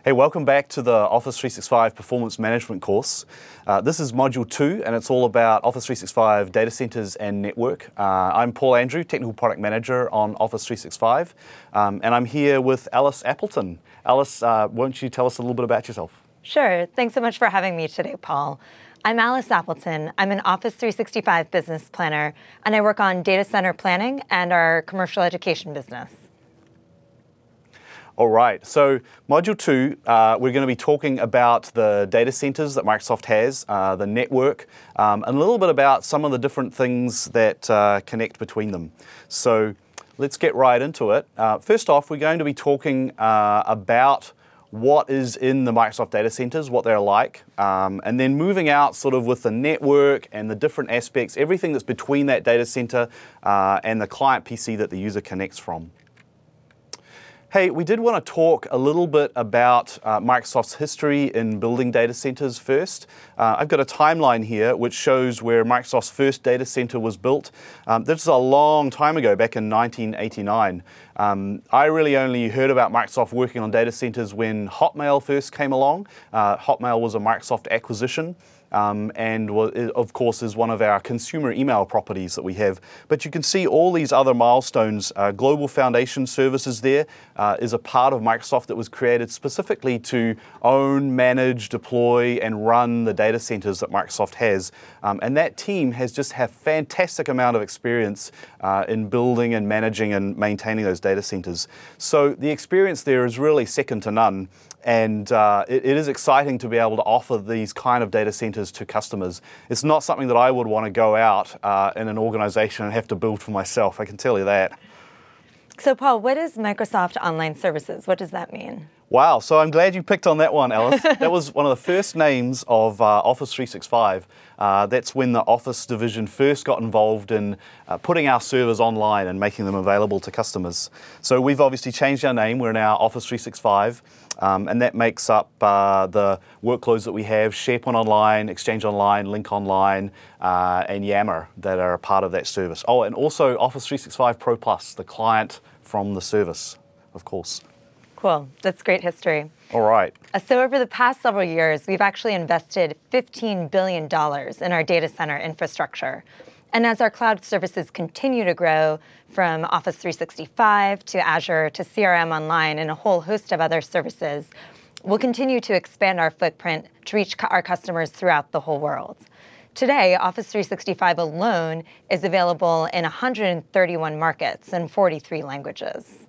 Hey, welcome back to the Office 365 Performance Management course. This is Module 2, and it's all about Office 365 data centers and network. I'm Paul Andrew, Technical Product Manager on Office 365, and I'm here with Alice Appleton. Alice, won't you tell us a little bit about yourself? Sure. Thanks so much for having me today, Paul. I'm Alice Appleton. I'm an Office 365 business planner, and I work on data center planning and our commercial education business. All right, so Module 2, we're going to be talking about the data centers that Microsoft has, the network, and a little bit about some of the different things that connect between them. So let's get right into it. First off, we're going to be talking about what is in the Microsoft data centers, what they're like, and then moving out sort of with the network and the different aspects, everything that's between that data center and the client PC that the user connects from. Hey, we did want to talk a little bit about Microsoft's history in building data centers first. I've got a timeline here which shows where Microsoft's first data center was built. This is a long time ago, back in 1989. I really only heard about Microsoft working on data centers when Hotmail first came along. Hotmail was a Microsoft acquisition. And of course is one of our consumer email properties that we have. But you can see all these other milestones. Global Foundation Services there is a part of Microsoft that was created specifically to own, manage, deploy, and run the data centers that Microsoft has. And that team has just had a fantastic amount of experience in building and managing and maintaining those data centers. So the experience there is really second to none. And it is exciting to be able to offer these kind of data centers to customers. It's not something that I would want to go out in an organization and have to build for myself, I can tell you that. So Paul, what is Microsoft Online Services? What does that mean? Wow, so I'm glad you picked on that one, Alice. That was one of the first names of Office 365. That's when the Office division first got involved in putting our servers online and making them available to customers. So we've obviously changed our name. We're now Office 365. And that makes up the workloads that we have: SharePoint Online, Exchange Online, Lync Online, and Yammer that are a part of that service. Oh, and also Office 365 Pro Plus, the client from the service, of course. Cool. That's great history. All right. So over the past several years, we've actually invested $15 billion in our data center infrastructure. And as our cloud services continue to grow, from Office 365 to Azure to CRM Online and a whole host of other services, we'll continue to expand our footprint to reach our customers throughout the whole world. Today, Office 365 alone is available in 131 markets and 43 languages.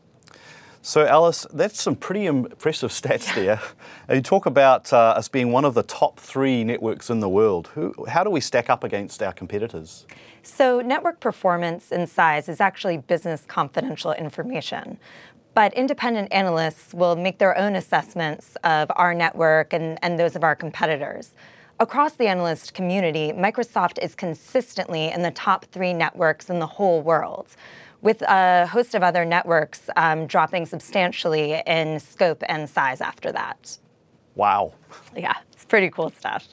So Alice, that's some pretty impressive stats there. You talk about us being one of the top 3 networks in the world. How do we stack up against our competitors? So network performance and size is actually business confidential information. But independent analysts will make their own assessments of our network and those of our competitors. Across the analyst community, Microsoft is consistently in the top 3 networks in the whole world, with a host of other networks dropping substantially in scope and size after that. Wow. Yeah, it's pretty cool stuff.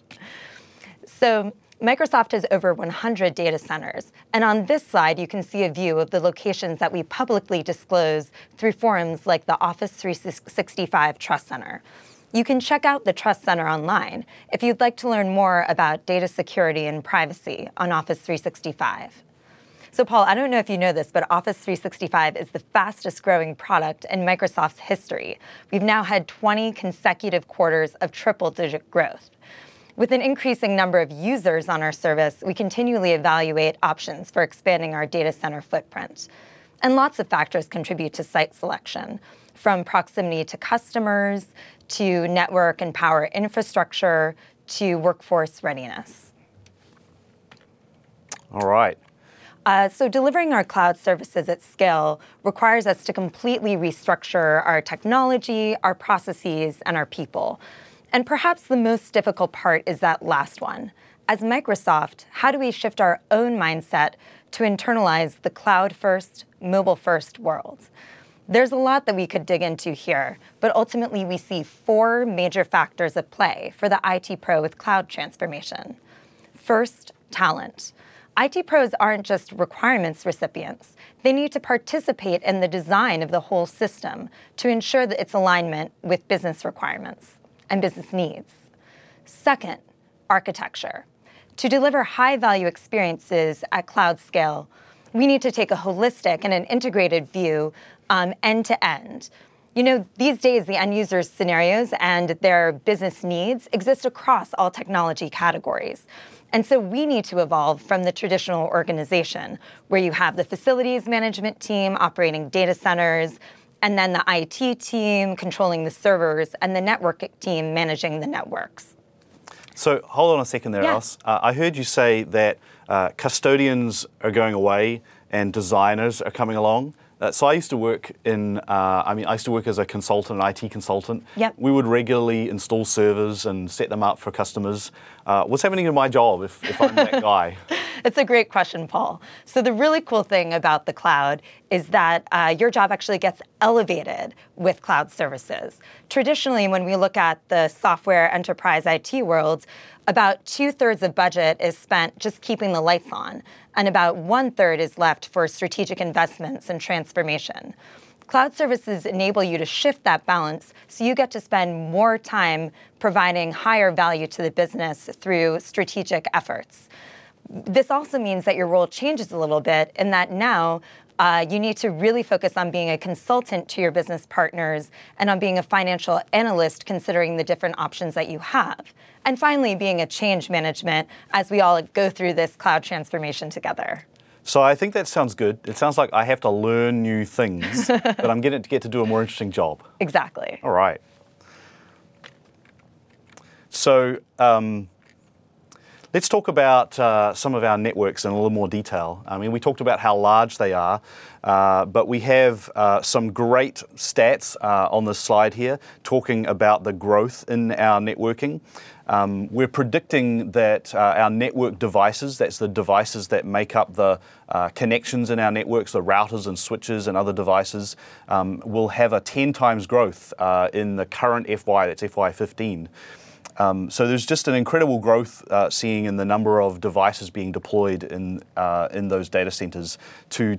So Microsoft has over 100 data centers. And on this slide, you can see a view of the locations that we publicly disclose through forums like the Office 365 Trust Center. You can check out the Trust Center online if you'd like to learn more about data security and privacy on Office 365. So Paul, I don't know if you know this, but Office 365 is the fastest growing product in Microsoft's history. We've now had 20 consecutive quarters of triple-digit growth. With an increasing number of users on our service, we continually evaluate options for expanding our data center footprint. And lots of factors contribute to site selection, from proximity to customers, to network and power infrastructure, to workforce readiness. All right. So delivering our cloud services at scale requires us to completely restructure our technology, our processes, and our people. And perhaps the most difficult part is that last one. As Microsoft, how do we shift our own mindset to internalize the cloud-first, mobile-first world? There's a lot that we could dig into here, but ultimately we see 4 major factors at play for the IT pro with cloud transformation. First, talent. IT pros aren't just requirements recipients. They need to participate in the design of the whole system to ensure that it's alignment with business requirements and business needs. Second, architecture. To deliver high-value experiences at cloud scale, we need to take a holistic and an integrated view end-to-end. These days, the end user's scenarios and their business needs exist across all technology categories. And so we need to evolve from the traditional organization where you have the facilities management team operating data centers, and then the IT team controlling the servers, and the network team managing the networks. So hold on a second there, Alice. I heard you say that custodians are going away and designers are coming along. So I used to work as a consultant, an IT consultant. Yep. We would regularly install servers and set them up for customers. What's happening to my job if I'm that guy? It's a great question, Paul. So the really cool thing about the cloud is that your job actually gets elevated with cloud services. Traditionally, when we look at the software enterprise IT world, about 2/3 of budget is spent just keeping the lights on, and about 1/3 is left for strategic investments and transformation. Cloud services enable you to shift that balance so you get to spend more time providing higher value to the business through strategic efforts. This also means that your role changes a little bit in that now you need to really focus on being a consultant to your business partners and on being a financial analyst considering the different options that you have. And finally, being a change management as we all go through this cloud transformation together. So I think that sounds good. It sounds like I have to learn new things, but I'm getting to get to do a more interesting job. Exactly. All right. So let's talk about some of our networks in a little more detail. I mean, we talked about how large they are, but we have some great stats on this slide here talking about the growth in our networking. We're predicting that our network devices, that's the devices that make up the connections in our networks, the routers and switches and other devices, will have a 10 times growth in the current FY, that's FY15. So there's just an incredible growth seeing in the number of devices being deployed in those data centers to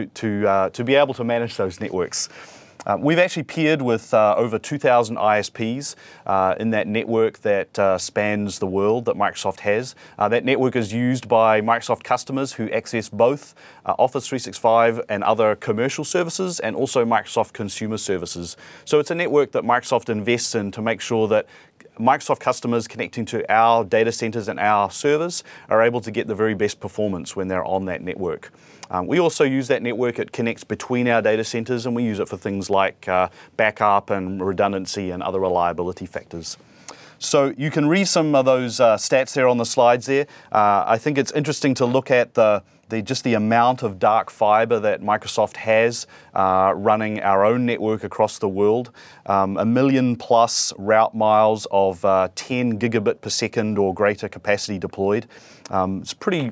be able to manage those networks. We've actually peered with over 2,000 ISPs in that network that spans the world that Microsoft has. That network is used by Microsoft customers who access both Office 365 and other commercial services and also Microsoft consumer services. So it's a network that Microsoft invests in to make sure that Microsoft customers connecting to our data centers and our servers are able to get the very best performance when they're on that network. We also use that network. It connects between our data centers, and we use it for things like backup and redundancy and other reliability factors. So you can read some of those stats there on the slides there. I think it's interesting to look at just the amount of dark fiber that Microsoft has running our own network across the world. 1 million plus route miles of 10 gigabit per second or greater capacity deployed. It's pretty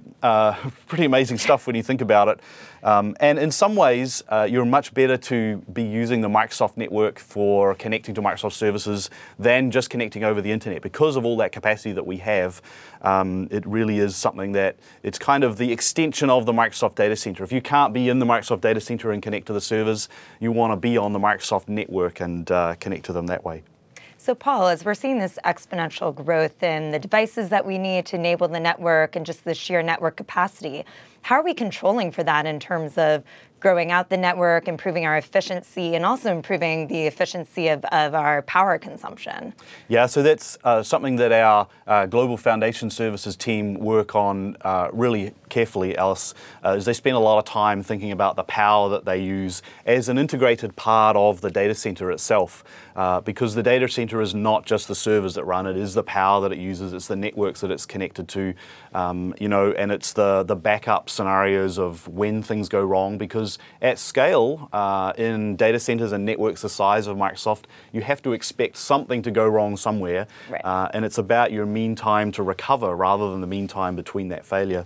amazing stuff when you think about it. And in some ways, you're much better to be using the Microsoft network for connecting to Microsoft services than just connecting over the internet. Because of all that capacity that we have, it really is something that it's kind of the extension of the Microsoft data center. If you can't be in the Microsoft data center and connect to the servers, you want to be on the Microsoft network and connect to them that way. So Paul, as we're seeing this exponential growth in the devices that we need to enable the network and just the sheer network capacity, how are we controlling for that in terms of growing out the network, improving our efficiency, and also improving the efficiency of our power consumption? Yeah, so that's something that our Global Foundation Services team work on really carefully, Alice, is they spend a lot of time thinking about the power that they use as an integrated part of the data center itself, because the data center is not just the servers that run, it is the power that it uses, it's the networks that it's connected to, and it's the backup scenarios of when things go wrong, because at scale, in data centers and networks the size of Microsoft, you have to expect something to go wrong somewhere. Right. And it's about your mean time to recover rather than the mean time between that failure.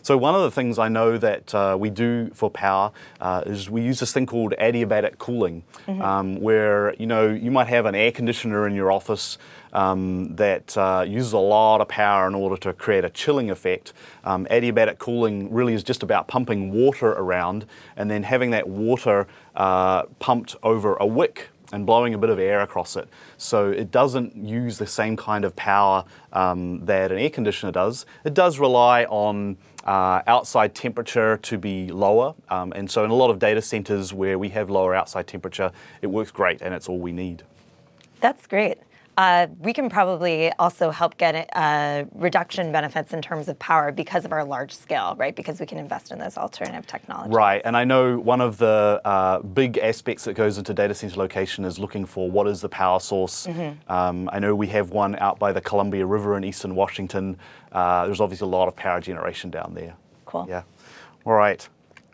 So one of the things I know that we do for power is we use this thing called adiabatic cooling, where you might have an air conditioner in your office that uses a lot of power in order to create a chilling effect. Adiabatic cooling really is just about pumping water around and then having that water pumped over a wick and blowing a bit of air across it. So it doesn't use the same kind of power that an air conditioner does. It does rely on outside temperature to be lower. And so in a lot of data centers where we have lower outside temperature, it works great and it's all we need. That's great. We can probably also help get reduction benefits in terms of power because of our large scale, right? Because we can invest in those alternative technologies. Right, and I know one of the big aspects that goes into data center location is looking for what is the power source. I know we have one out by the Columbia River in eastern Washington. There's obviously a lot of power generation down there. Cool. Yeah. All right.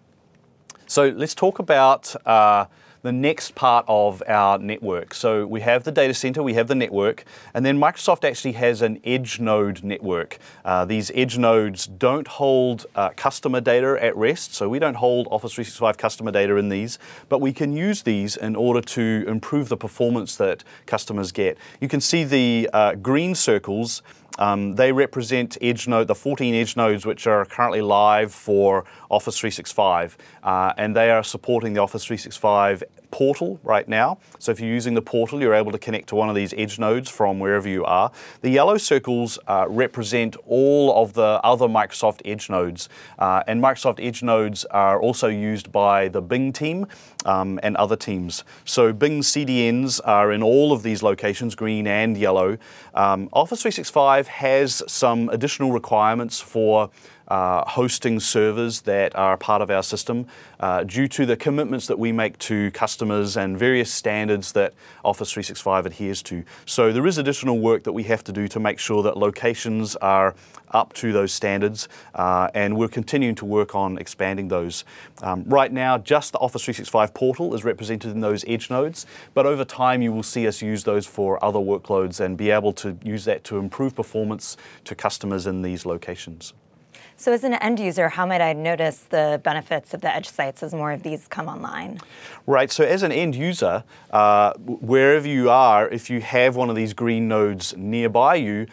So let's talk about the next part of our network. So we have the data center, we have the network, and then Microsoft actually has an edge node network. These edge nodes don't hold customer data at rest, so we don't hold Office 365 customer data in these, but we can use these in order to improve the performance that customers get. You can see the green circles. They represent the 14 edge nodes which are currently live for Office 365, and they are supporting the Office 365 portal right now. So if you're using the portal, you're able to connect to one of these edge nodes from wherever you are. The yellow circles represent all of the other Microsoft edge nodes, and Microsoft edge nodes are also used by the Bing team and other teams. So Bing CDNs are in all of these locations, green and yellow. Office 365 has some additional requirements for hosting servers that are part of our system due to the commitments that we make to customers and various standards that Office 365 adheres to. So there is additional work that we have to do to make sure that locations are up to those standards, and we're continuing to work on expanding those. Right now, just the Office 365 portal is represented in those edge nodes, but over time you will see us use those for other workloads and be able to use that to improve performance to customers in these locations. So as an end user, how might I notice the benefits of the edge sites as more of these come online? Right, so as an end user, wherever you are, if you have one of these green nodes nearby you,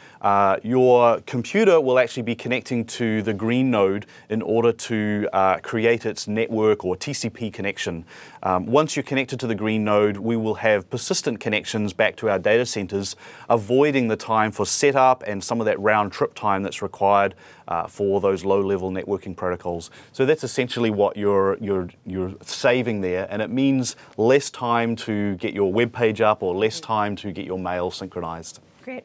your computer will actually be connecting to the green node in order to create its network or TCP connection. Once you're connected to the green node, we will have persistent connections back to our data centers, avoiding the time for setup and some of that round trip time that's required for those low-level networking protocols. So that's essentially what you're saving there, and it means less time to get your web page up or less time to get your mail synchronized. Great.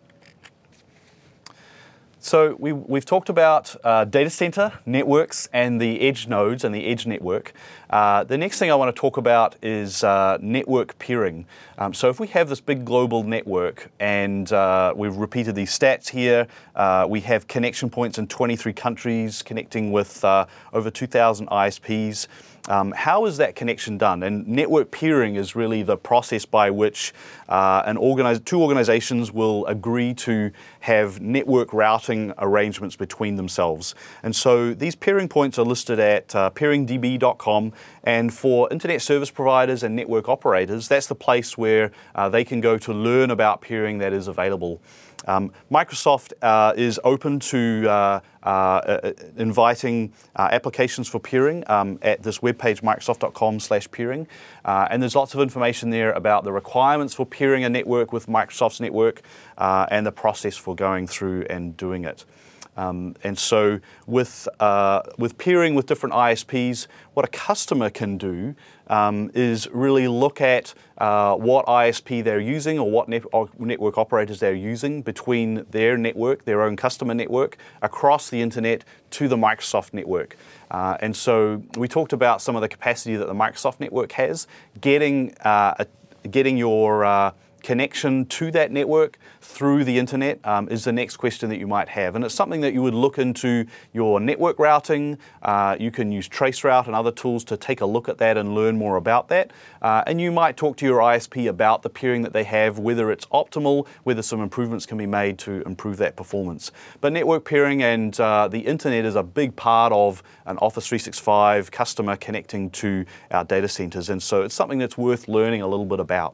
So we've talked about data center, networks, and the edge nodes and the edge network. The next thing I want to talk about is network peering. So if we have this big global network, and we've repeated these stats here, we have connection points in 23 countries connecting with over 2,000 ISPs. How is that connection done? And network peering is really the process by which two organizations will agree to have network routing arrangements between themselves. And so these peering points are listed at peeringdb.com, and for internet service providers and network operators, that's the place where they can go to learn about peering that is available. Microsoft is open to inviting applications for peering at this webpage, microsoft.com/peering. And there's lots of information there about the requirements for peering a network with Microsoft's network and the process for going through and doing it. And so with peering with different ISPs, what a customer can do is really look at what ISP they're using or what network operators they're using between their network, their own customer network, across the internet to the Microsoft network. And so we talked about some of the capacity that the Microsoft network has. Getting your connection to that network through the internet is the next question that you might have. And it's something that you would look into your network routing. You can use Traceroute and other tools to take a look at that and learn more about that. And you might talk to your ISP about the peering that they have, whether it's optimal, whether some improvements can be made to improve that performance. But network peering and the internet is a big part of an Office 365 customer connecting to our data centers. And so it's something that's worth learning a little bit about.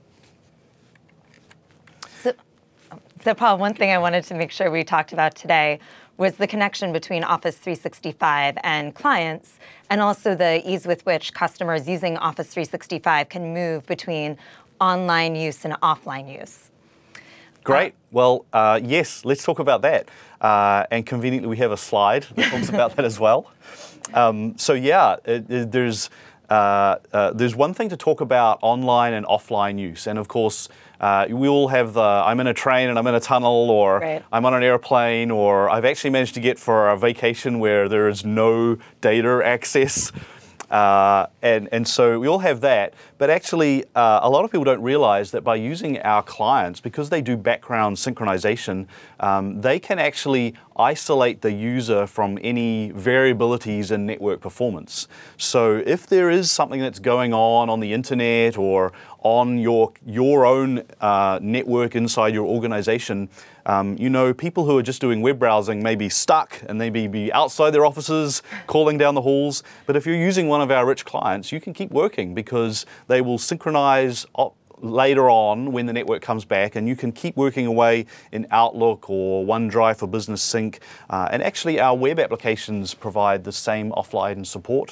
So Paul, one thing I wanted to make sure we talked about today was the connection between Office 365 and clients, and also the ease with which customers using Office 365 can move between online use and offline use. Great. Well, yes, let's talk about that. And conveniently, we have a slide that talks about that as well. There's one thing to talk about online and offline use. And of course, we all have I'm in a train and I'm in a tunnel, or right. I'm on an airplane, or I've actually managed to get for a vacation where there is no data access. And so we all have that, but actually a lot of people don't realize that by using our clients, because they do background synchronization, they can actually isolate the user from any variabilities in network performance. So if there is something that's going on the internet or on your own network inside your organization, people who are just doing web browsing may be stuck and they may be outside their offices calling down the halls. But if you're using one of our rich clients, you can keep working because they will synchronize later on when the network comes back, and you can keep working away in Outlook or OneDrive for Business Sync. And actually, our web applications provide the same offline support.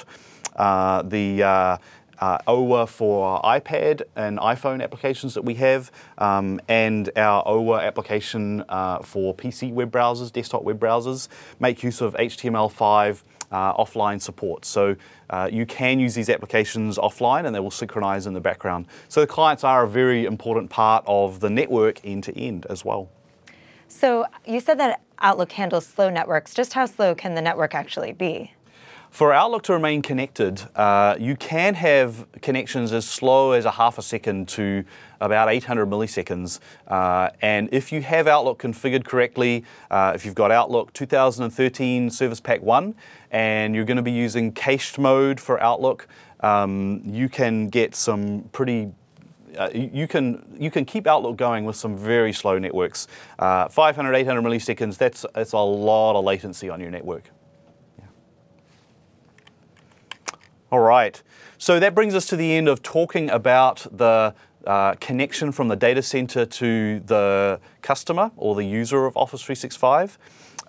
OWA for iPad and iPhone applications that we have, and our OWA application for PC web browsers, desktop web browsers, make use of HTML5 offline support. So you can use these applications offline and they will synchronize in the background. So the clients are a very important part of the network end to end as well. So you said that Outlook handles slow networks. Just how slow can the network actually be? For Outlook to remain connected, you can have connections as slow as a half a second to about 800 milliseconds. And if you have Outlook configured correctly, if you've got Outlook 2013 Service Pack 1, and you're going to be using cached mode for Outlook, you can get some pretty you can keep Outlook going with some very slow networks. 500, 800 milliseconds, that's a lot of latency on your network. All right, so that brings us to the end of talking about the connection from the data center to the customer or the user of Office 365.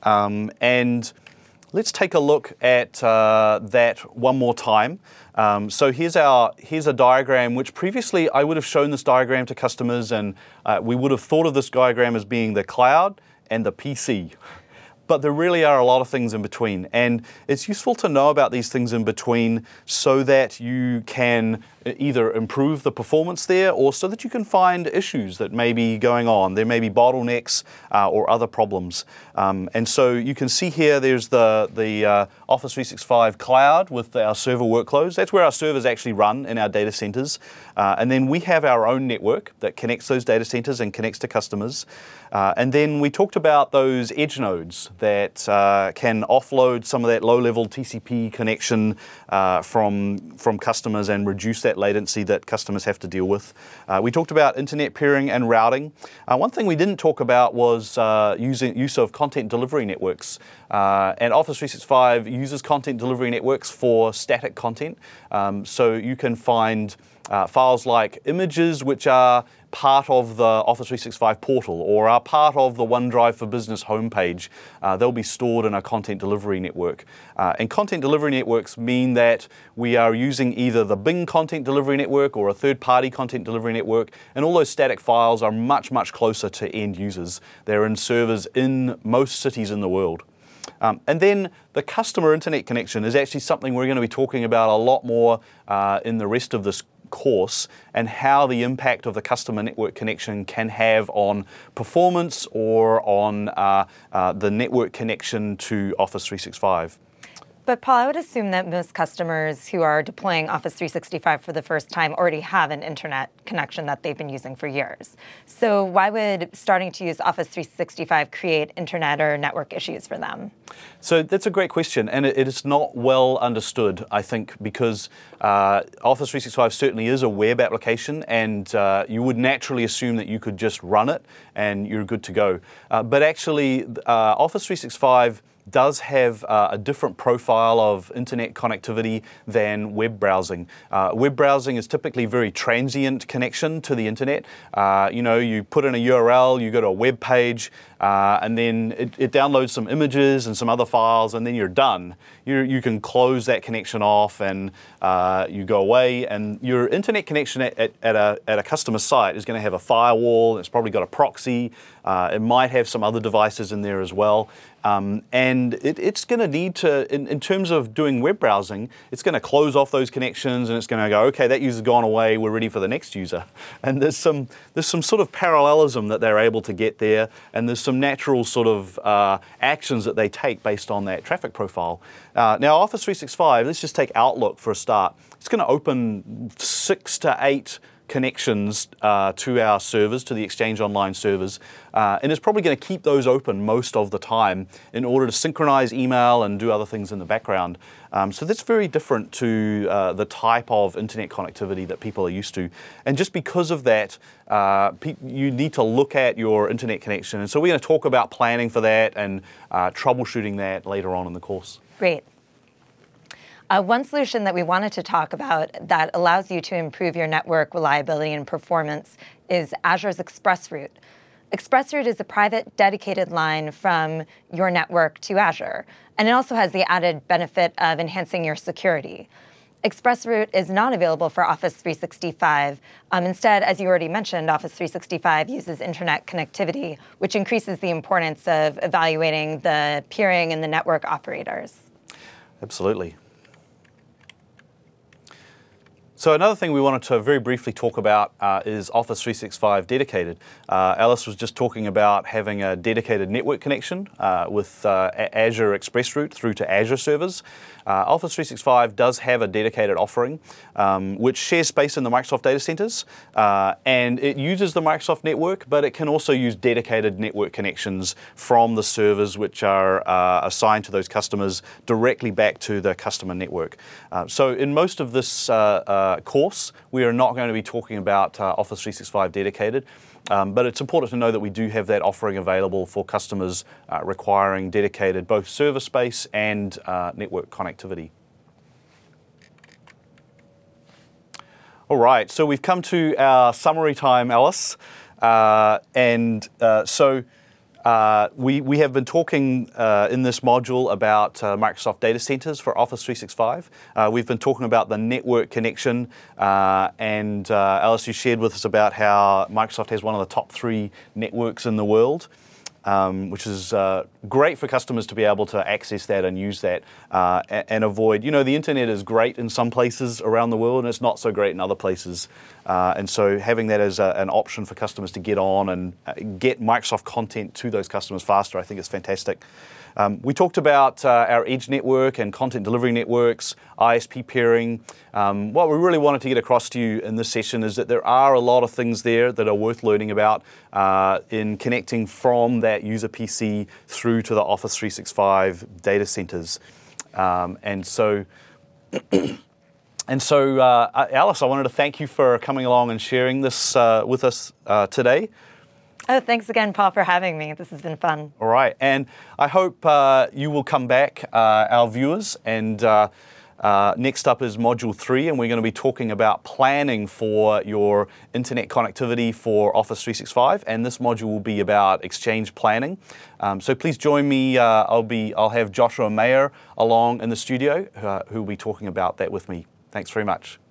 And let's take a look at that one more time. So here's a diagram which previously I would have shown this diagram to customers, and we would have thought of this diagram as being the cloud and the PC. But there really are a lot of things in between. And it's useful to know about these things in between so that you can either improve the performance there or so that you can find issues that may be going on. There may be bottlenecks or other problems. And so you can see here there's the Office 365 cloud with our server workloads. That's where our servers actually run in our data centers. And then we have our own network that connects those data centers and connects to customers. And then we talked about those edge nodes that can offload some of that low-level TCP connection from customers and reduce that latency that customers have to deal with. We talked about internet peering and routing. One thing we didn't talk about was use of content delivery networks. And Office 365 uses content delivery networks for static content. So you can find files like images which are part of the Office 365 portal or are part of the OneDrive for Business homepage. They'll be stored in a content delivery network. And content delivery networks mean that we are using either the Bing content delivery network or a third-party content delivery network, and all those static files are much, much closer to end users. They're in servers in most cities in the world. And then the customer internet connection is actually something we're going to be talking about a lot more in the rest of this course, and how the impact of the customer network connection can have on performance or on the network connection to Office 365. But Paul, I would assume that most customers who are deploying Office 365 for the first time already have an internet connection that they've been using for years. So why would starting to use Office 365 create internet or network issues for them? So that's a great question, and it is not well understood, I think, because Office 365 certainly is a web application, and you would naturally assume that you could just run it and you're good to go. But actually, Office 365 does have a different profile of internet connectivity than web browsing. Web browsing is typically very transient connection to the internet. You put in a URL, you go to a web page, and then it downloads some images and some other files, and then you're done. You can close that connection off, and you go away. And your internet connection at a customer site is going to have a firewall. It's probably got a proxy. It might have some other devices in there as well. And it's going to need to, in terms of doing web browsing, it's going to close off those connections, and it's going to go, okay, that user's gone away, we're ready for the next user. And there's some sort of parallelism that they're able to get there, and there's some natural sort of actions that they take based on that traffic profile. Now, Office 365, let's just take Outlook for a start. It's going to open 6 to 8 connections to our servers, to the Exchange Online servers, and it's probably going to keep those open most of the time in order to synchronize email and do other things in the background. So that's very different to the type of internet connectivity that people are used to. And just because of that, you need to look at your internet connection. And so we're going to talk about planning for that and troubleshooting that later on in the course. Great. One solution that we wanted to talk about that allows you to improve your network reliability and performance is Azure's ExpressRoute. ExpressRoute is a private, dedicated line from your network to Azure, and it also has the added benefit of enhancing your security. ExpressRoute is not available for Office 365. Instead, as you already mentioned, Office 365 uses internet connectivity, which increases the importance of evaluating the peering and the network operators. Absolutely. So another thing we wanted to very briefly talk about is Office 365 Dedicated. Alice was just talking about having a dedicated network connection with Azure ExpressRoute through to Azure servers. Office 365 does have a dedicated offering which shares space in the Microsoft data centers, and it uses the Microsoft network, but it can also use dedicated network connections from the servers which are assigned to those customers directly back to the customer network. So in most of this course, we are not going to be talking about Office 365 Dedicated, but it's important to know that we do have that offering available for customers requiring dedicated both server space and network connectivity. All right, so we've come to our summary time, Alice, we have been talking in this module about Microsoft data centers for Office 365. We've been talking about the network connection, and Alice, you shared with us about how Microsoft has one of the top 3 networks in the world, which is great for customers to be able to access that and use that and avoid, the internet is great in some places around the world and it's not so great in other places. And so having that as an option for customers to get on and get Microsoft content to those customers faster, I think is fantastic. We talked about our edge network and content delivery networks, ISP peering. What we really wanted to get across to you in this session is that there are a lot of things there that are worth learning about in connecting from that user PC through to the Office 365 data centers. Alice, I wanted to thank you for coming along and sharing this with us today. Oh, thanks again, Paul, for having me. This has been fun. All right, and I hope you will come back, our viewers, and next up is Module 3, and we're going to be talking about planning for your internet connectivity for Office 365, and this module will be about Exchange planning. So please join me. I'll have Joshua Mayer along in the studio who will be talking about that with me. Thanks very much.